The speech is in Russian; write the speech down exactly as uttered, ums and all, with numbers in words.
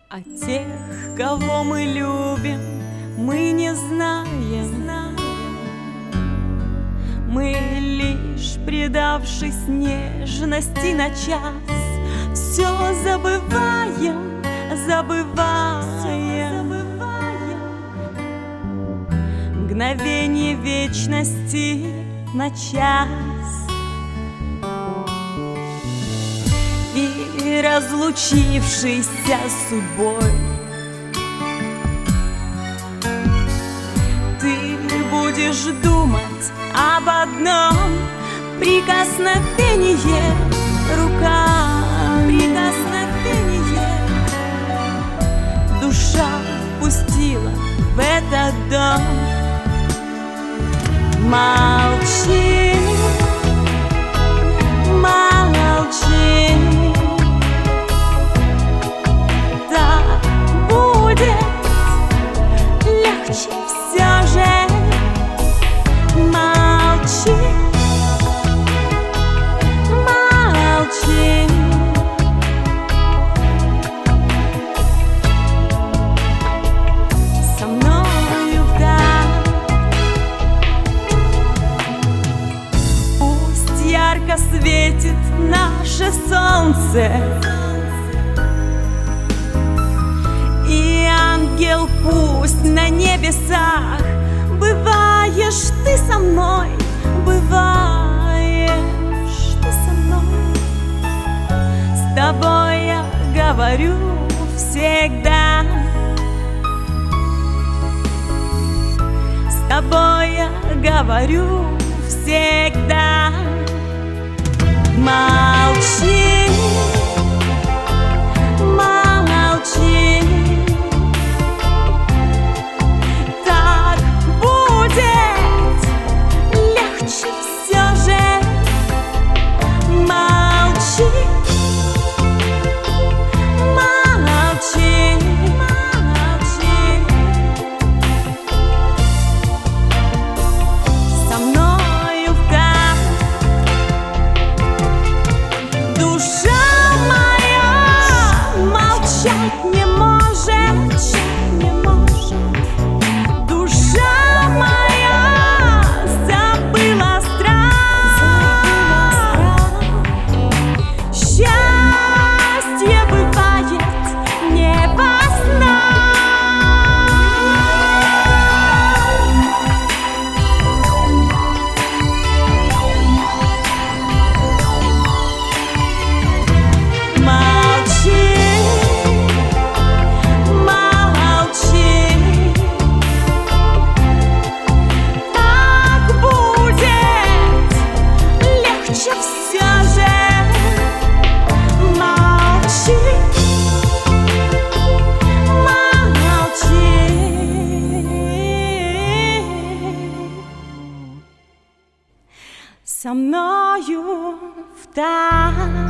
А тех, кого мы любим, мы не знаем. Мы лишь, предавшись нежности на час, все забываем, забываем. Мгновение вечности на час. И разлучившийся с судьбой, ты будешь думать об одном: прикосновение руками, прикосновение. Душа впустила в этот дом. Молчи, молчи, так будет легче все же. Молчи, молчи, со мною так. Пусть ярко светит наше солнце, и ангел пусть на небесах. Бываешь ты со мной, бываешь ты со мной. С тобой я говорю всегда, с тобой я говорю всегда. Молчи, молчи, так будет легче все же. Молчи, молчи, молчи, со мною так. Душа моя молчать не может, не может. Душа моя забыла страх. Счастье бывает не во снах. Молчи, молчи, так будет легче все же. Молчи, молчи, со мною в так.